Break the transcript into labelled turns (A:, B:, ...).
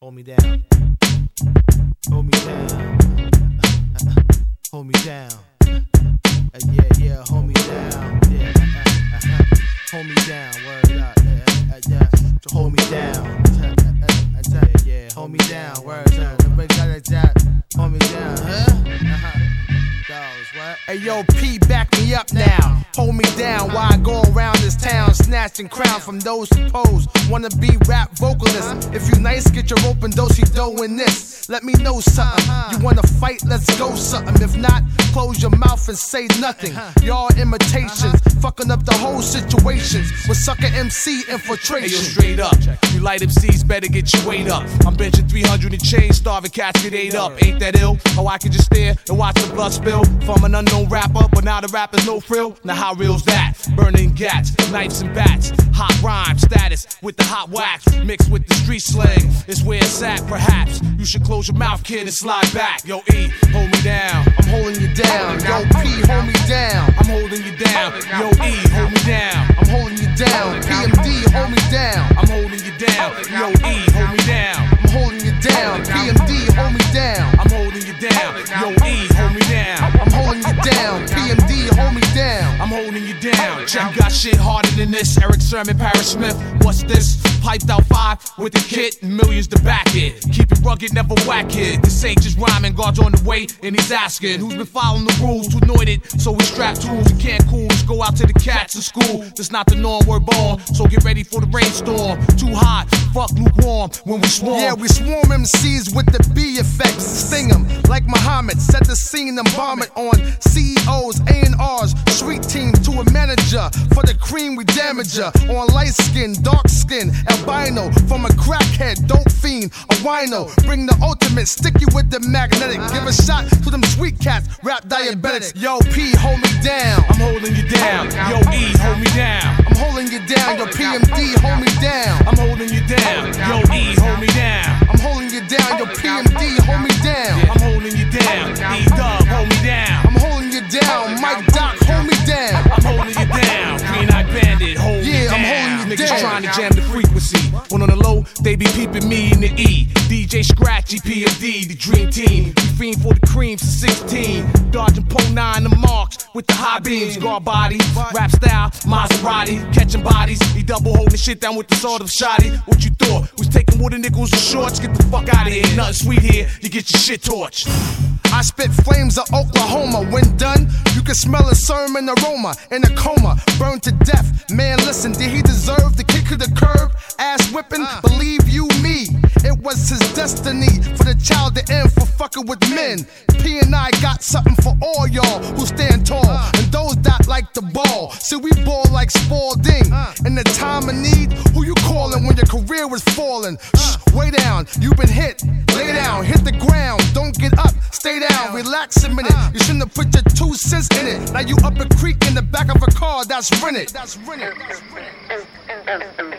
A: Hold me down. Hold me down. Hold me down. Yeah, hold me down. Yeah, hold me down. Word up. Yeah, hold me down. Yeah, hold me down. Word up. Hold me down. Hey yo, P, back me up now. Hold me down while I go around this town, snatching crowns from those who pose. Wanna be rap vocalists. If you nice, get your open do-si-do in this. Let me know something. You wanna fight? Let's go something. If not, close your mouth and say nothing. Y'all imitations, fucking up the whole situations with sucker MC infiltration.
B: Hey yo, straight up, you light MCs better get your weight up. I'm benching 300 and chains, starving cats get ate up. Ain't that ill? How I can just stare and watch the blood spill from an unknown rapper, but now the rapper's no frill. Now how real's that? Burning gats, knives and bats, hot rhyme status with the hot wax mixed with the street slang. It's where it's at, perhaps. You should close your mouth, kid, and slide back. Yo, E, hold me down.
A: I'm holding you down. Yo, P, hold me down.
B: I'm holding you down. Yo, E, hold me down.
A: I'm holding you down. PMD, hold me down.
B: I'm holding you down. Yo, E, hold me down.
A: I'm holding you down. PMD, hold me down.
B: I'm holding you down. Yo, E, hold me down.
A: I'm holding you down. PMD, hold me down.
B: I'm holding you down. Check, got shit harder than this. Eric Sermon, Paris Smith. What's this? Piped out 5 with the kit and millions to back it. Keep it rugged, never whack it. This ain't just rhyming. God's on the way and he's asking who's been following the rules, who anointed it. So we strap tools and can't cool. Let's go out to the cats in school. That's not the norm, we're born. So get ready for the rainstorm. Too hot, fuck lukewarm when we swarm.
A: Yeah, we swarm MCs with the B effects. Sting them like Muhammad. Set the scene and bomb it on CEOs, A&Rs, street teams to a manager. For the cream, we damage ya. On light skin, dark skin, albino. From a crackhead, dope fiend, a wino. Bring the ultimate, stick you with the magnetic. Give a shot to them sweet cats, rap diabetics. Yo, P, hold me down.
B: I'm holding you down. Yo, E, hold me down.
A: I'm holding you down. Yo, PMD, hold me down.
B: I'm holding you down. Yo, E, hold me down.
A: I'm holding you down. Yo, PMD, hold me down.
B: I'm holding you down. E Dub, hold me down.
A: I'm holding you down. Mike Doc, hold me down.
B: I'm holding you down. Green Eye Bandit, hold me down.
A: I'm holding you
B: Niggas
A: down.
B: trying to jam the frequency. When on the low, they be peeping me in the E. DJ Scratchy, PMD, the dream team. We fiend for the cream since 16. Dodging pole 9 the marks with the high beams. Guard body, rap style, Maserati. Catching bodies, he double holding shit down with the sword of shoddy. What you thought? Was taking wooden nickels and shorts? Get the fuck out of here. Nothing sweet here, you get your shit torched.
A: I spit flames of Oklahoma. When done, you can smell a sermon aroma. In a coma, burned to death. Man, listen, did he deserve the kick to the curb? Ass whipping, believe you me. It was his destiny for the child to end for fucking with men. P and I got something for all y'all who stand tall and those that like the ball. See, we ball like Spalding. In the time of need, who you calling when your career was falling? Shh, way down, you been hit. Lay down, hit the ground, don't get up, stay down, relax a minute. You shouldn't have put your 2 cents in it. Now you up a creek in the back of a car that's rented.